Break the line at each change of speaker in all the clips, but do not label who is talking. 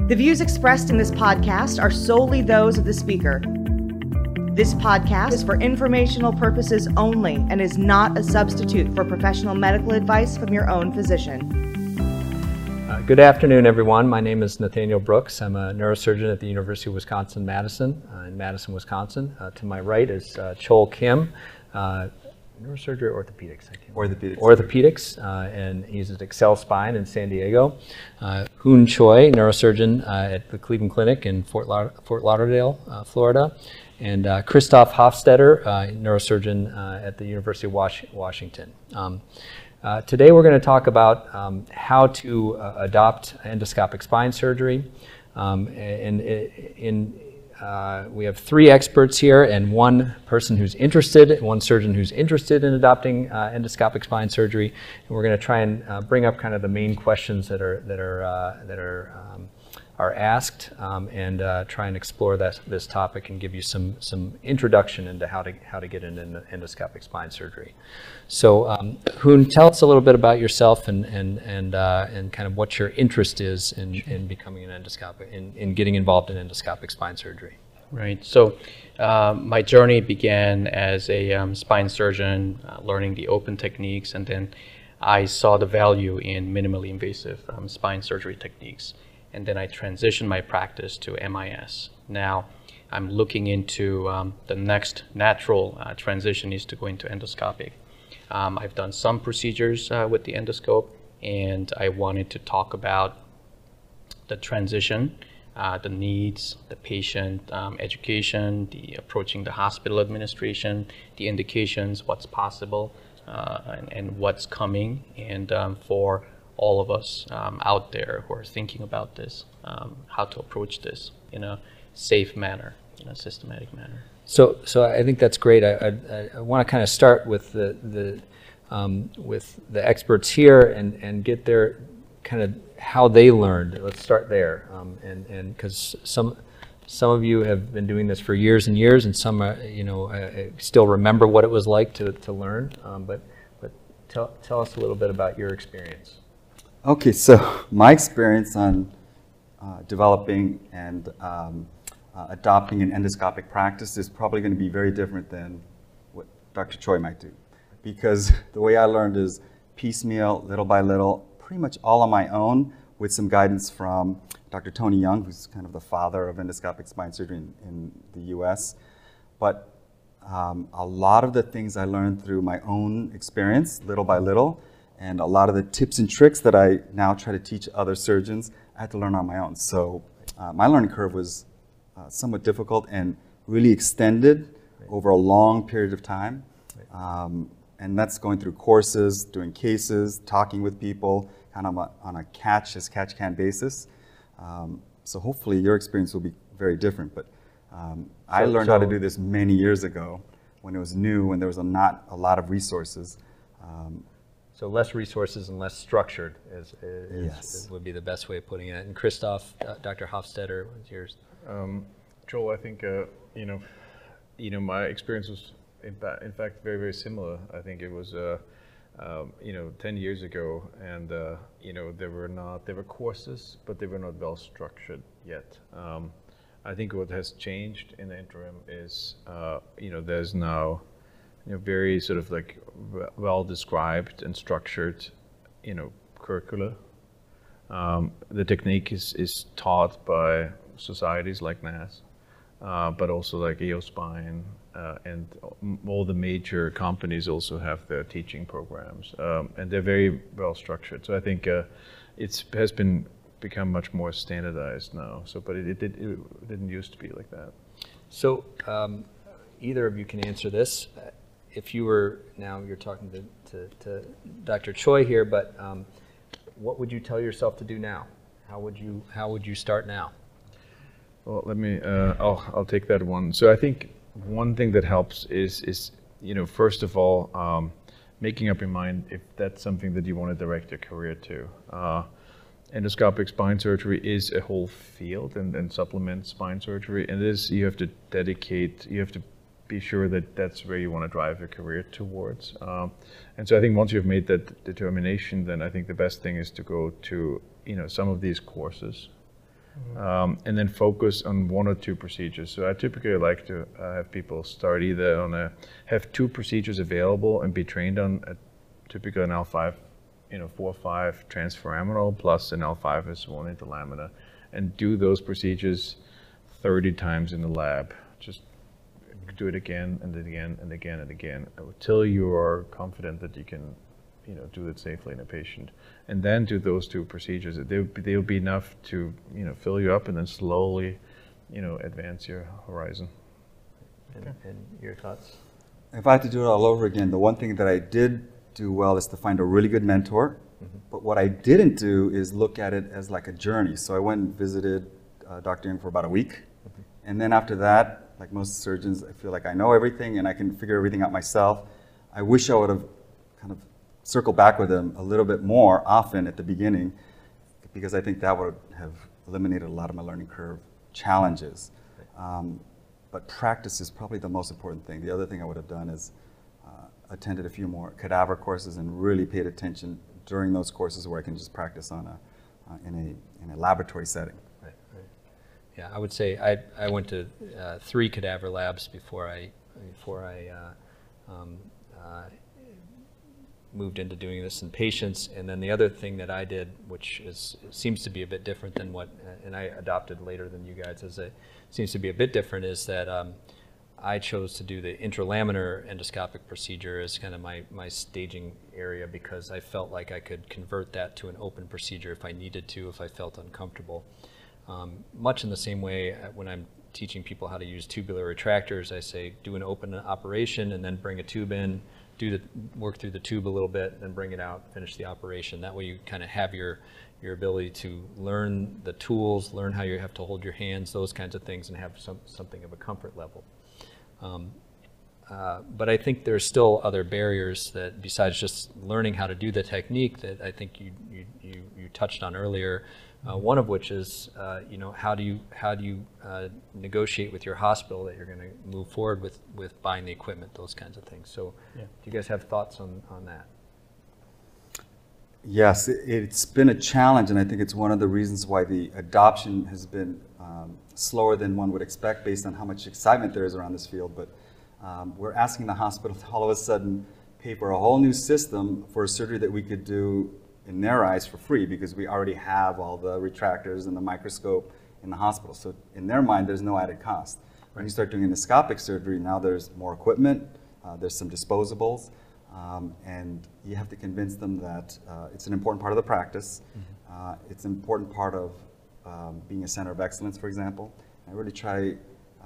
The views expressed in this podcast are solely those of the speaker. This podcast is for informational purposes only and is not a substitute for professional medical advice from your own physician.
Good afternoon, everyone. My name is Nathaniel Brooks. I'm a neurosurgeon at the University of Wisconsin-Madison in Madison, Wisconsin. To my right is Chol Kim, neurosurgery or orthopedics? Orthopedics, and he's at Excel Spine in San Diego. Hoon Choi, neurosurgeon at the Cleveland Clinic in Fort Lauderdale, Florida. And Christoph Hofstetter, neurosurgeon at the University of Washington. Today we're going to talk about how to adopt endoscopic spine surgery. We have three experts here and one person who's interested, one surgeon who's interested in adopting endoscopic spine surgery. And we're going to try and bring up kind of the main questions that are asked and try and explore this topic and give you some introduction into how to get into endoscopic spine surgery. So, Hoon, tell us a little bit about yourself and kind of what your interest is in becoming an endoscopic, in getting involved in endoscopic spine surgery.
Right. So, my journey began as a spine surgeon, learning the open techniques, and then I saw the value in minimally invasive spine surgery techniques. And then I transitioned my practice to MIS. Now I'm looking into the next natural transition is to go into endoscopic. I've done some procedures with the endoscope, and I wanted to talk about the transition, the needs, the patient education, the approaching the hospital administration, the indications, what's possible, and what's coming, and for all of us out there who are thinking about this, how to approach this in a safe manner, in a systematic manner.
So I think that's great. I want to kind of start with the experts here and get their kind of how they learned. Let's start there, and because some of you have been doing this for years and years, and some still remember what it was like to learn. But tell us a little bit about your experience.
Okay, so my experience on developing and adopting an endoscopic practice is probably going to be very different than what Dr. Choi might do, because the way I learned is piecemeal, little by little, pretty much all on my own, with some guidance from Dr. Tony Young, who's kind of the father of endoscopic spine surgery in the US. But a lot of the things I learned through my own experience, little by little, and a lot of the tips and tricks that I now try to teach other surgeons, I had to learn on my own. So my learning curve was somewhat difficult and really extended over a long period of time. And that's going through courses, doing cases, talking with people, kind of on a catch-as-catch-can basis. So hopefully your experience will be very different. But I learned how to do this many years ago when it was new, when there was not a lot of resources.
So less resources and less structured
Yes.
would be the best way of putting it. And Christoph, Dr. Hofstetter, what's yours?
Joel, I think my experience was in fact very, very similar. I think it was 10 years ago, and there were courses, but they were not well structured yet. I think what has changed in the interim is there's now very sort of like well described and structured, curricula. The technique is taught by societies like NASS, but also like EOSpine, and all the major companies also have their teaching programs, and they're very well structured. So I think it has become much more standardized now. So, but it didn't used to be like that.
So either of you can answer this. If you were, now you're talking to Dr. Choi here, but what would you tell yourself to do now? How would you start now?
Well, let me. I'll take that one. So I think one thing that helps is first of all, making up your mind if that's something that you want to direct your career to. Endoscopic spine surgery is a whole field and supplements spine surgery, and you have to be sure that that's where you want to drive your career towards. And so I think once you've made that determination, then I think the best thing is to go to some of these courses and then focus on 1 or 2 procedures. So I typically like to have people start either on have 2 procedures available and be trained on typically an L5, 4-5 transforaminal plus an L5S1 interlaminar, and do those procedures 30 times in the lab. Just do it again and again and again and again until you are confident that you can do it safely in a patient, and then do those 2 procedures. They'll be enough to fill you up, and then slowly advance your horizon.
And your thoughts?
If I had to do it all over again, the one thing that I did do well is to find a really good mentor. But what I didn't do is look at it as like a journey. So I went and visited Dr. Young for about a week. And then after that, like most surgeons, I feel like I know everything and I can figure everything out myself. I wish I would have kind of circled back with him a little bit more often at the beginning, because I think that would have eliminated a lot of my learning curve challenges. But practice is probably the most important thing. The other thing I would have done is attended a few more cadaver courses and really paid attention during those courses where I can just practice on in a laboratory setting.
Right. Yeah, I would say I went to 3 cadaver labs before I moved into doing this in patients. And then the other thing that I did, which seems to be a bit different than what, and I adopted later than you guys, seems to be a bit different, is that I chose to do the intralaminar endoscopic procedure as kind of my staging area, because I felt like I could convert that to an open procedure if I needed to, if I felt uncomfortable. Much in the same way when I'm teaching people how to use tubular retractors, I say do an open operation and then bring a tube in, work through the tube a little bit, then bring it out, finish the operation. That way you kind of have your ability to learn the tools, learn how you have to hold your hands, those kinds of things, and have something of a comfort level. But I think there's still other barriers that, besides just learning how to do the technique, that I think you touched on earlier. One of which is, how do you negotiate with your hospital that you're going to move forward with buying the equipment, those kinds of things. So, do you guys have thoughts on that?
Yes, it's been a challenge, and I think it's one of the reasons why the adoption has been slower than one would expect based on how much excitement there is around this field. But we're asking the hospital to all of a sudden pay for a whole new system for a surgery that we could do in their eyes for free, because we already have all the retractors and the microscope in the hospital. So in their mind, there's no added cost. When you start doing endoscopic surgery, now there's more equipment, there's some disposables, and you have to convince them that it's an important part of the practice. It's an important part of being a center of excellence, for example. I really try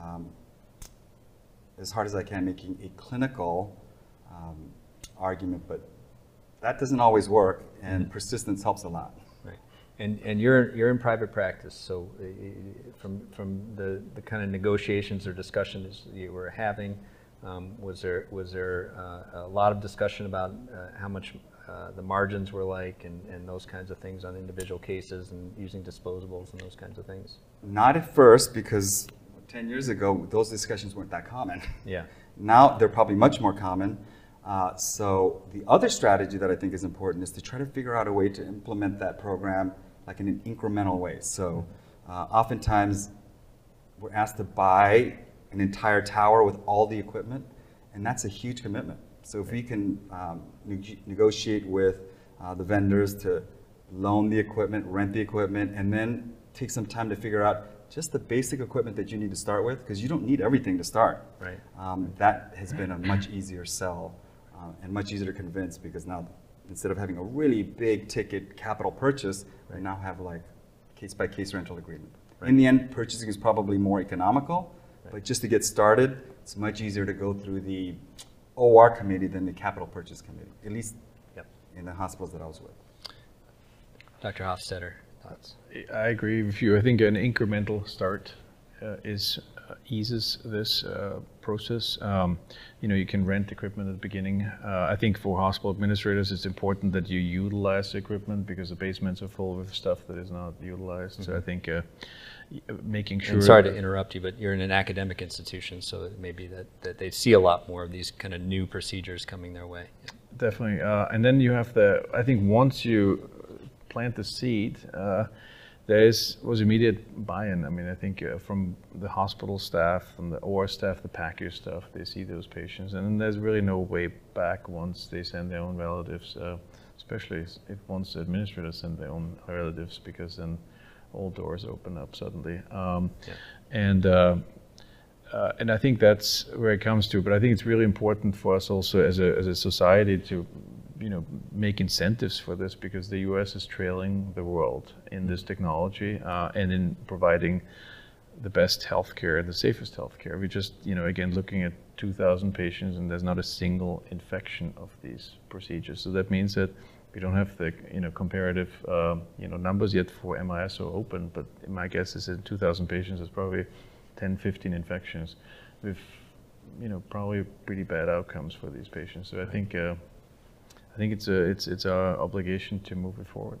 as hard as I can making a clinical argument, but that doesn't always work, and persistence helps a lot.
Right, and you're in private practice, so from the kind of negotiations or discussions you were having, was there a lot of discussion about how much the margins were like, and those kinds of things on individual cases, and using disposables and those kinds of things?
Not at first, because 10 years ago those discussions weren't that common.
Yeah.
Now they're probably much more common. So the other strategy that I think is important is to try to figure out a way to implement that program like in an incremental way. So oftentimes we're asked to buy an entire tower with all the equipment, and that's a huge commitment. So if we can negotiate with the vendors to loan the equipment, rent the equipment, and then take some time to figure out just the basic equipment that you need to start with, because you don't need everything to start.
Right.
That has been a much easier sell. And much easier to convince, because now instead of having a really big ticket capital purchase, we now have like case-by-case rental agreement. Right. In the end, purchasing is probably more economical, but just to get started, it's much easier to go through the OR committee than the capital purchase committee, at least in the hospitals that I was with.
Dr. Hofstetter, thoughts?
I agree with you. I think an incremental start eases this process. You can rent equipment at the beginning. I think for hospital administrators, it's important that you utilize the equipment, because the basements are full of stuff that is not utilized. So I think making sure.
And sorry to interrupt you, but you're in an academic institution, so it may be that they see a lot more of these kind of new procedures coming their way.
Definitely. And then you have I think once you plant the seed, was immediate buy-in. I mean, I think from the hospital staff, from the OR staff, the PACU staff, they see those patients, and then there's really no way back once they send their own relatives, especially if once the administrators send their own relatives, because then all doors open up suddenly. And I think that's where it comes to. But I think it's really important for us also as a society to, make incentives for this, because the U.S. is trailing the world in this technology and in providing the best healthcare and the safest healthcare. We just, again, looking at 2,000 patients, and there's not a single infection of these procedures. So that means that we don't have the, comparative, numbers yet for MIS or open, but my guess is in 2,000 patients, there's probably 10, 15 infections with, probably pretty bad outcomes for these patients. So I think it's our obligation to move it forward.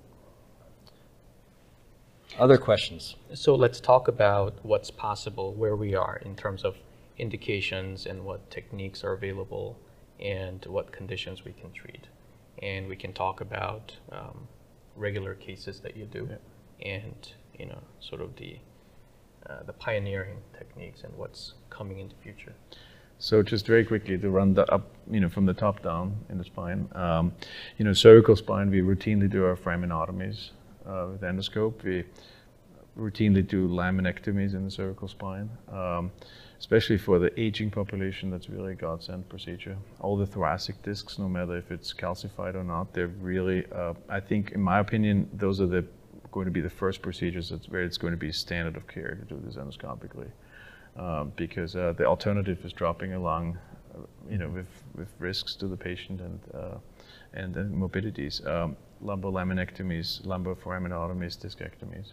Other questions?
So let's talk about what's possible, where we are in terms of indications and what techniques are available and what conditions we can treat. And we can talk about regular cases that you do, and sort of the pioneering techniques and what's coming in the future.
So just very quickly to run that up, from the top down in the spine. Cervical spine, we routinely do our foraminotomies with endoscope. We routinely do laminectomies in the cervical spine, especially for the aging population. That's really a godsend procedure. All the thoracic discs, no matter if it's calcified or not, they're really, I think, in my opinion, those are going to be the first procedures where it's going to be standard of care to do this endoscopically. Because the alternative is dropping along, with risks to the patient and morbidities. Lumbar laminectomies, lumbar foraminotomies, discectomies,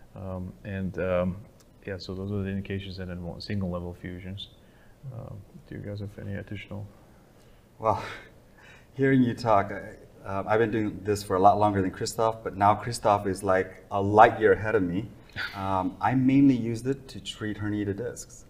so those are the indications, and then single level fusions. Do you guys have any additional?
Well, hearing you talk, I've been doing this for a lot longer than Christoph, but now Christoph is like a light year ahead of me. I mainly used it to treat herniated discs,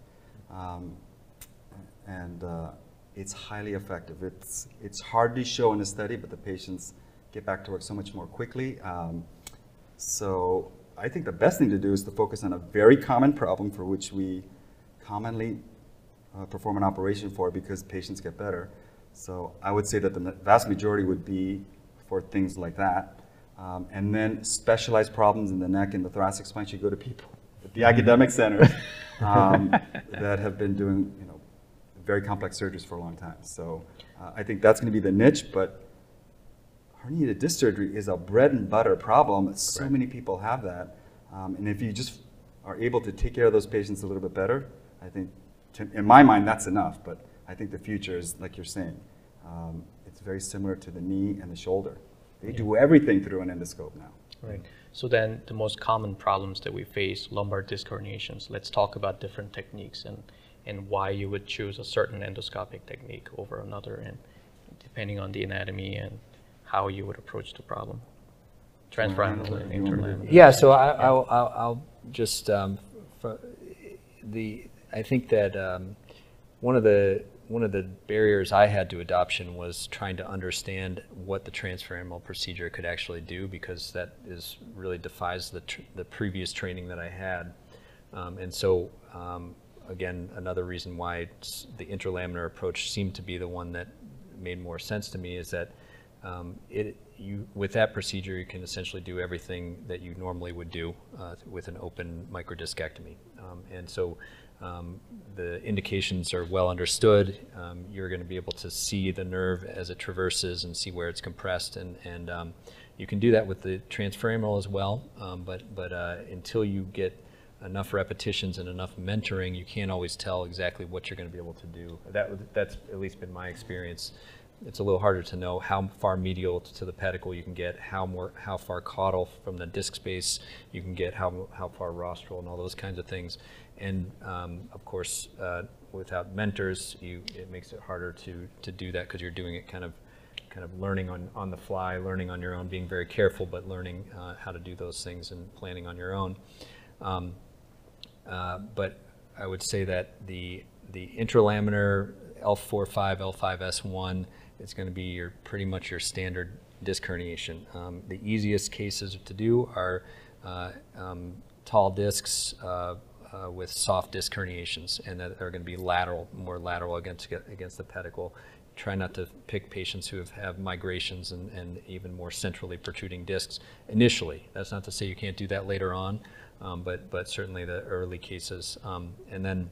and it's highly effective. It's hard to show in a study, but the patients get back to work so much more quickly. So I think the best thing to do is to focus on a very common problem for which we commonly perform an operation for, because patients get better. So I would say that the vast majority would be for things like that. And then specialized problems in the neck and the thoracic spine should go to people at the academic centers that have been doing very complex surgeries for a long time. So I think that's going to be the niche, but herniated disc surgery is a bread and butter problem. So many people have that. And if you just are able to take care of those patients a little bit better, I think, in my mind, that's enough. But I think the future is, like you're saying, it's very similar to the knee and the shoulder. They do everything through an endoscope now.
Right. So then the most common problems that we face, lumbar disc herniations. Let's talk about different techniques and why you would choose a certain endoscopic technique over another, and depending on the anatomy and how you would approach the problem. Transforaminal and interlaminar.
Yeah, so I'll just, I think that one of the barriers I had to adoption was trying to understand what the transforaminal procedure could actually do, because that really defies the previous training that I had. And so, again, another reason why the interlaminar approach seemed to be the one that made more sense to me is that with that procedure, you can essentially do everything that you normally would do with an open microdiscectomy. And so the indications are well understood. You're going to be able to see the nerve as it traverses and see where it's compressed, and you can do that with the transforaminal as well. But until you get enough repetitions and enough mentoring, you can't always tell exactly what you're going to be able to do. That's at least been my experience. It's a little harder to know how far medial to the pedicle you can get, how far caudal from the disc space you can get, how far rostral, and all those kinds of things. And of course, without mentors, it makes it harder to do that, because you're doing it kind of learning on the fly, learning on your own, being very careful, but learning how to do those things and planning on your own. But I would say that the interlaminar L4-5, L5-S1 is going to be pretty much your standard disc herniation. The easiest cases to do are tall discs with soft disc herniations, and that are going to be more lateral against the pedicle. Try not to pick patients who have migrations and even more centrally protruding discs initially. That's not to say you can't do that later on, but certainly the early cases. And then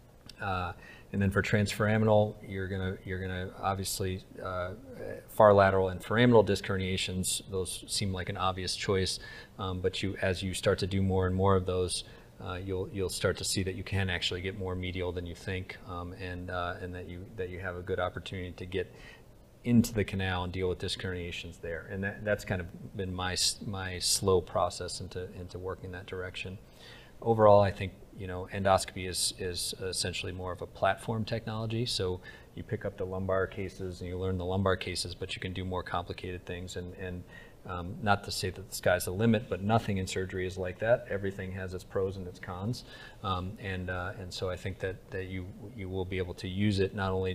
for transforaminal, you're gonna obviously far lateral and foraminal disc herniations. Those seem like an obvious choice, but as you start to do more and more of those, you'll start to see that you can actually get more medial than you think, and that you have a good opportunity to get into the canal and deal with disc herniations there. And that's kind of been my slow process into working in that direction. Overall, I think endoscopy is essentially more of a platform technology. So you pick up the lumbar cases and you learn the lumbar cases, but you can do more complicated things. And not to say that the sky's the limit, but nothing in surgery is like that. Everything has its pros and its cons, and so I think that you will be able to use it not only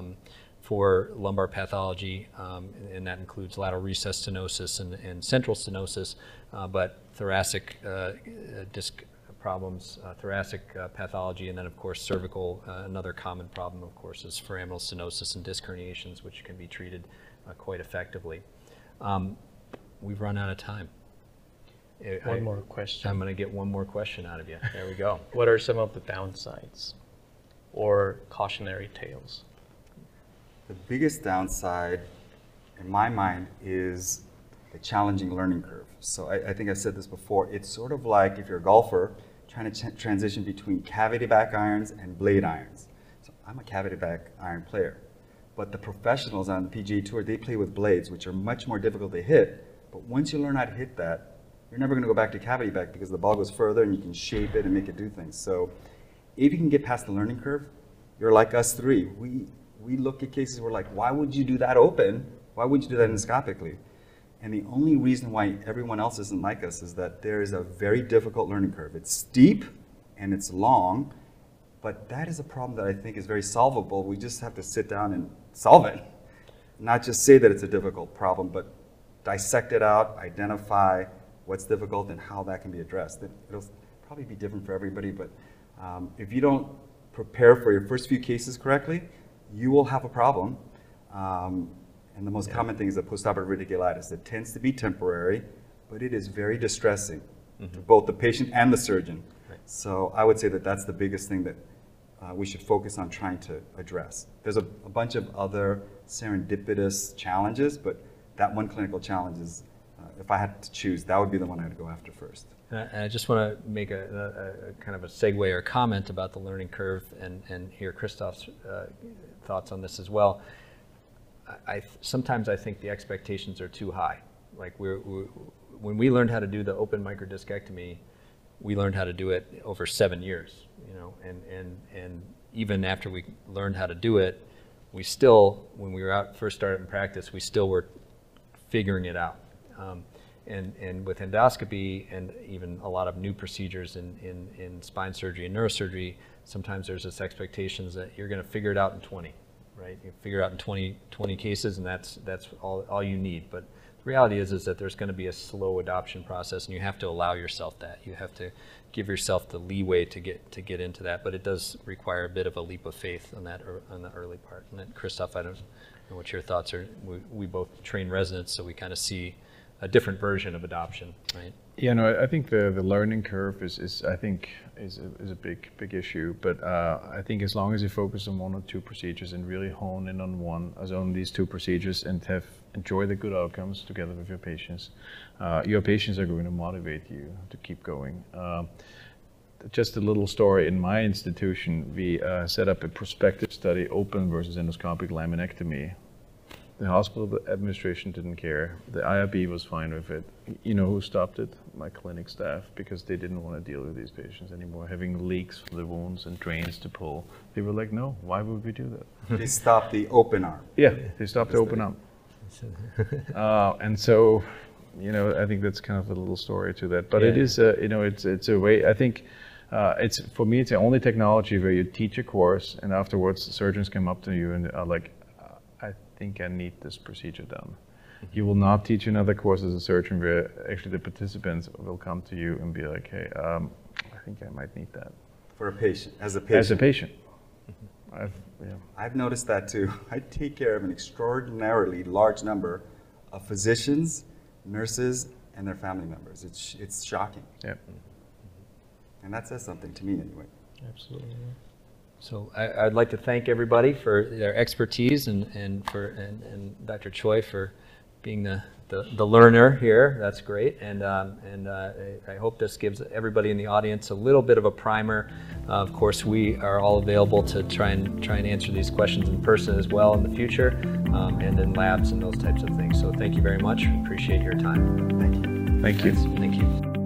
for lumbar pathology, and that includes lateral recess stenosis and central stenosis, but thoracic disc problems, thoracic pathology, and then of course cervical. Another common problem, of course, is foraminal stenosis and disc herniations, which can be treated quite effectively. We've run out of time.
One more question.
I'm going to get one more question out of you. There we go.
What are some of the downsides or cautionary tales?
The biggest downside, in my mind, is the challenging learning curve. So I think I've said this before. It's sort of like if you're a golfer trying to transition between cavity back irons and blade irons. So I'm a cavity back iron player. But the professionals on the PGA Tour, they play with blades, which are much more difficult to hit. But once you learn how to hit that, you're never going to go back to cavity back because the ball goes further and you can shape it and make it do things. So if you can get past the learning curve, you're like us three. We look at cases, we're like, why would you do that open? Why would you do that endoscopically? And the only reason why everyone else isn't like us is that there is a very difficult learning curve. It's steep and it's long, but that is a problem that I think is very solvable. We just have to sit down and solve it. Not just say that it's a difficult problem, but dissect it out, identify what's difficult and how that can be addressed. It'll probably be different for everybody, but if you don't prepare for your first few cases correctly, you will have a problem. And the most common thing is the postoperative radiculitis. It tends to be temporary, but it is very distressing to both the patient and the surgeon. Right. So I would say that that's the biggest thing that we should focus on trying to address. There's a bunch of other serendipitous challenges, but that one clinical challenge is, if I had to choose, that would be the one I'd go after first.
And I just want to make a kind of a segue or comment about the learning curve and hear Christoph's thoughts on this as well. Sometimes I think the expectations are too high. Like when we learned how to do the open microdiscectomy, we learned how to do it over 7 years, and even after we learned how to do it, we still, when we were first started in practice, we still were figuring it out. And with endoscopy and even a lot of new procedures in spine surgery and neurosurgery, sometimes there's this expectations that you're going to figure it out in 20, right? You figure it out in 20 cases, and that's all you need. But the reality is that there's going to be a slow adoption process, and you have to allow yourself that. You have to give yourself the leeway to get into that. But it does require a bit of a leap of faith on that on the early part. And then, Christoph, I don't know what your thoughts are. We both train residents, so we kind of see a different version of adoption, right?
Yeah, no, I think the learning curve is a big issue. But I think as long as you focus on one or two procedures and really hone in on these two procedures and enjoy the good outcomes together with your patients are going to motivate you to keep going. Just a little story. In my institution, we set up a prospective study, open versus endoscopic laminectomy. The hospital administration didn't care. The IRB was fine with it. You know who stopped it? My clinic staff, because they didn't want to deal with these patients anymore, having leaks from the wounds and drains to pull. They were like, no, why would we do that?
They stopped the open arm.
Yeah, they stopped the open arm. And so, I think that's kind of a little story to that. But it is, it's a way, I think, for me, it's the only technology where you teach a course and afterwards the surgeons come up to you and are like, I think I need this procedure done. You will not teach another course as a surgeon where actually the participants will come to you and be like, hey, I think I might need that.
For a patient, as a patient.
As a patient.
I've noticed that too. I take care of an extraordinarily large number of physicians, nurses, and their family members. It's shocking.
Yeah.
And that says something to me anyway.
Absolutely.
So I'd like to thank everybody for their expertise and Dr. Choi for being the learner here. That's great. And I hope this gives everybody in the audience a little bit of a primer. Of course, we are all available to try and answer these questions in person as well in the future, and in labs and those types of things. So thank you very much. Appreciate your time.
Thank you.
Thank you.
Thank you.